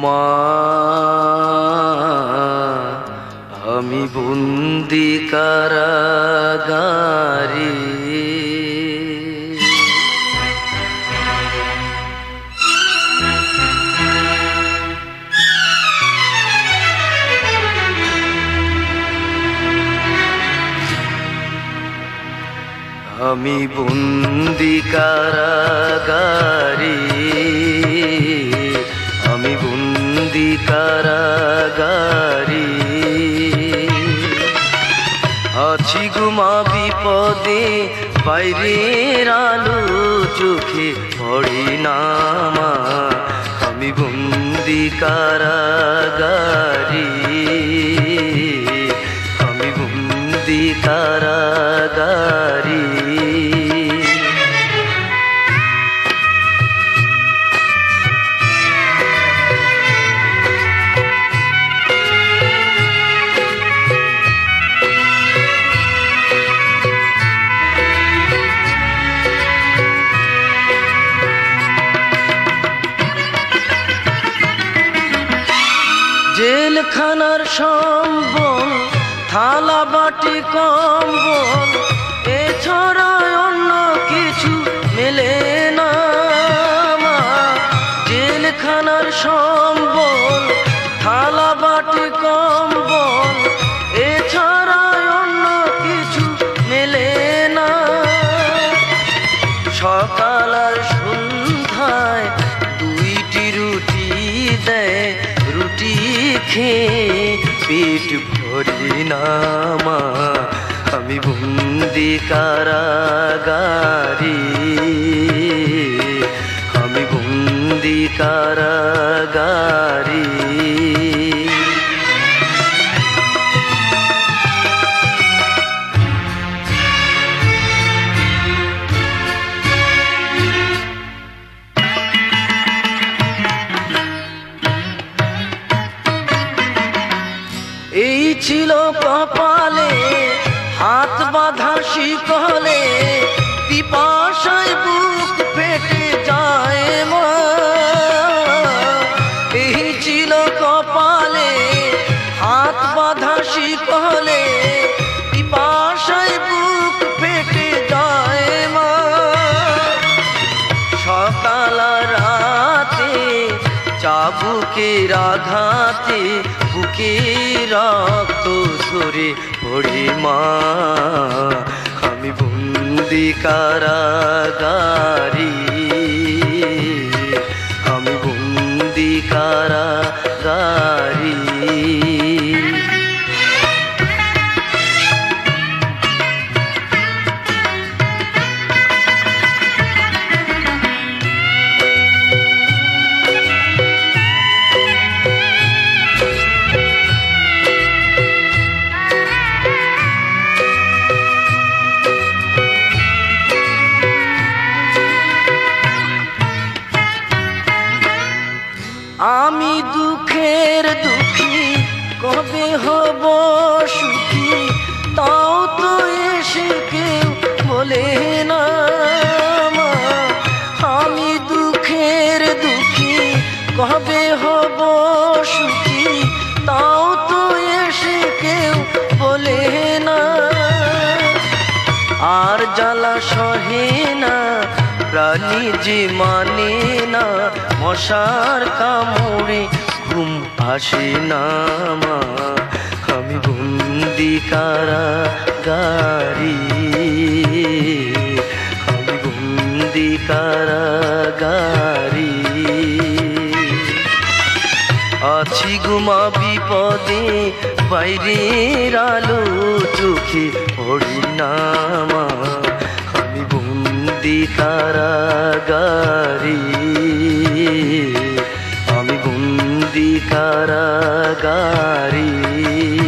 মা আমি বন্দি কারাগারে, আমি বন্দি কারাগারে, আমি বন্দি কারাগারে আছি গুমা বিপদে, বাইরের আলো চোখে পড়ে না মা। আমি বন্দি কারাগারে, আমি বন্দি কারাগারে। জেলখানার সম্বল, থালা বাটি কম্বল, এছাড়া অন্য কিছু মেলে না মা। জেলখানার সম্বল, থালা বাটি কম্বল, এছাড়া অন্য কিছু মেলে না। সকাল আর সন্ধ্যায় দুইটি রুটি দেয়, রুটি খেয়ে পেট ভরি না মা। আমি বন্দি কারাগারে, আমি বন্দি কারাগারে। এই ছিল কপালে হাত বাঁধা শিকলে, পিপাসায় বুক ফেটে যায় মা। এই ছিল কপালে হাত বাঁধা শিকলে, পিপাসায় বুক ফেটে যায় মা। সকাল রাতে চাবুকের আঘাতে বুকে রক্ত ঝরে পড়ে মা। আমি বন্দি কারাগারে, আমি বন্দি কারাগারে। আমি দুঃখের দুঃখী, কবে হব সুখী, তাও তো এসে কেউ বলে না মা। আমি দুঃখের দুঃখী, কবে হব সুখী, তাও তো এসে কেউ বলে না। আর জ্বালা সহে না প্রাণী যে মানে না, মশার কামড়ে ঘুম আসে না মা। আমি বন্দি কারাগারে, আমি বন্দি কারাগারে আছি গুমা বিপদে, বাইরের আলো চোখে পড়ে না মা। আমি বন্দি কারাগারে, আমি বন্দি কারাগারে।